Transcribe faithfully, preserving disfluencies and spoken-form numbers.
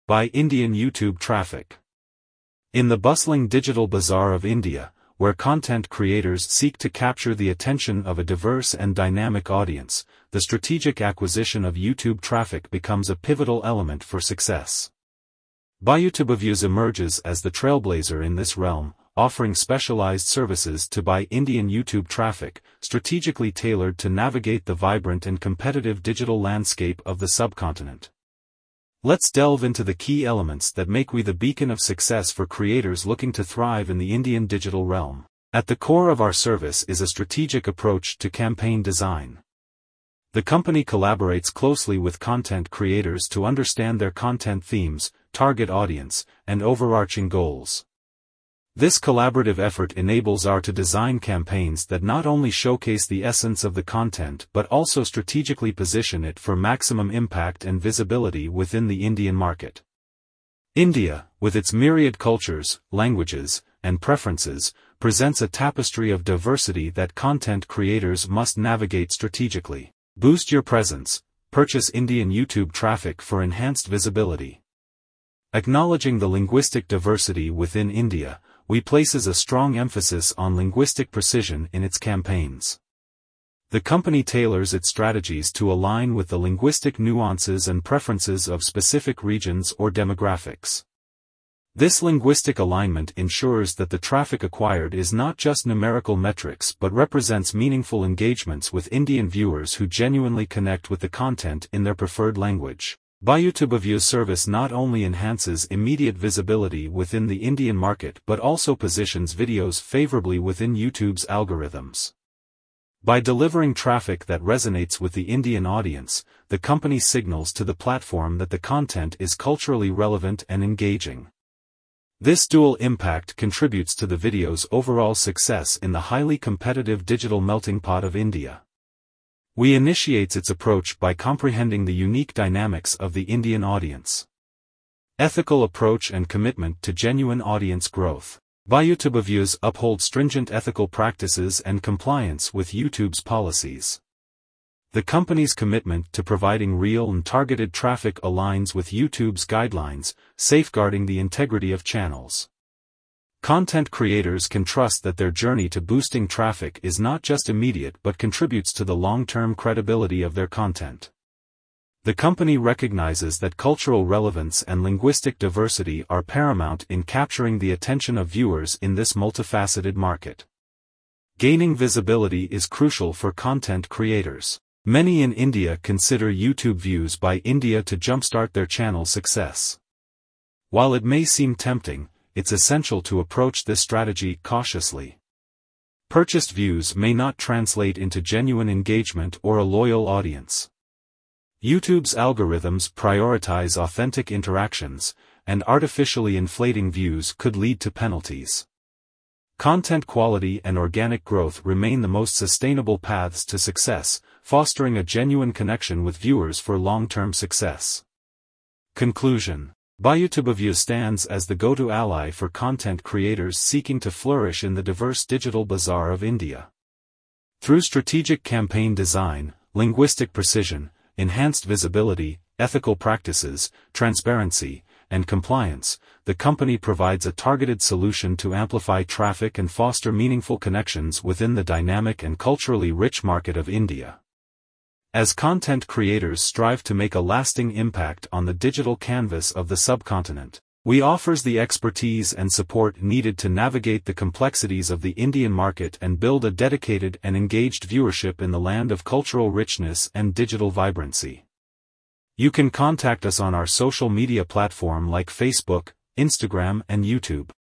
By Indian YouTube traffic. In the bustling digital bazaar of India, where content creators seek to capture the attention of a diverse and dynamic audience, the strategic acquisition of YouTube traffic becomes a pivotal element for success. BuyYouTubeViews emerges as the trailblazer in this realm, offering specialized services to buy Indian YouTube traffic, strategically tailored to navigate the vibrant and competitive digital landscape of the subcontinent. Let's delve into the key elements that make We the beacon of success for creators looking to thrive in the Indian digital realm. At the core of our service is a strategic approach to campaign design. The company collaborates closely with content creators to understand their content themes, target audience, and overarching goals. This collaborative effort enables us to design campaigns that not only showcase the essence of the content but also strategically position it for maximum impact and visibility within the Indian market. India, with its myriad cultures, languages, and preferences, presents a tapestry of diversity that content creators must navigate strategically. Boost your presence. Purchase Indian YouTube traffic for enhanced visibility. Acknowledging the linguistic diversity within India, We places a strong emphasis on linguistic precision in its campaigns. The company tailors its strategies to align with the linguistic nuances and preferences of specific regions or demographics. This linguistic alignment ensures that the traffic acquired is not just numerical metrics but represents meaningful engagements with Indian viewers who genuinely connect with the content in their preferred language. BuyYouTubeViews service not only enhances immediate visibility within the Indian market but also positions videos favorably within YouTube's algorithms. By delivering traffic that resonates with the Indian audience, the company signals to the platform that the content is culturally relevant and engaging. This dual impact contributes to the video's overall success in the highly competitive digital melting pot of India. We initiates its approach by comprehending the unique dynamics of the Indian audience. Ethical approach and commitment to genuine audience growth. BuyYouTubeViews uphold stringent ethical practices and compliance with YouTube's policies. The company's commitment to providing real and targeted traffic aligns with YouTube's guidelines, safeguarding the integrity of channels. Content creators can trust that their journey to boosting traffic is not just immediate but contributes to the long-term credibility of their content. The company recognizes that cultural relevance and linguistic diversity are paramount in capturing the attention of viewers in this multifaceted market. Gaining visibility is crucial for content creators. Many in India consider YouTube views by India to jumpstart their channel success. While it may seem tempting, it's essential to approach this strategy cautiously. Purchased views may not translate into genuine engagement or a loyal audience. YouTube's algorithms prioritize authentic interactions, and artificially inflating views could lead to penalties. Content quality and organic growth remain the most sustainable paths to success, fostering a genuine connection with viewers for long-term success. Conclusion. BuyYouTubeViews stands as the go-to ally for content creators seeking to flourish in the diverse digital bazaar of India. Through strategic campaign design, linguistic precision, enhanced visibility, ethical practices, transparency, and compliance, the company provides a targeted solution to amplify traffic and foster meaningful connections within the dynamic and culturally rich market of India. As content creators strive to make a lasting impact on the digital canvas of the subcontinent, we offers the expertise and support needed to navigate the complexities of the Indian market and build a dedicated and engaged viewership in the land of cultural richness and digital vibrancy. You can contact us on our social media platform like Facebook, Instagram, and YouTube.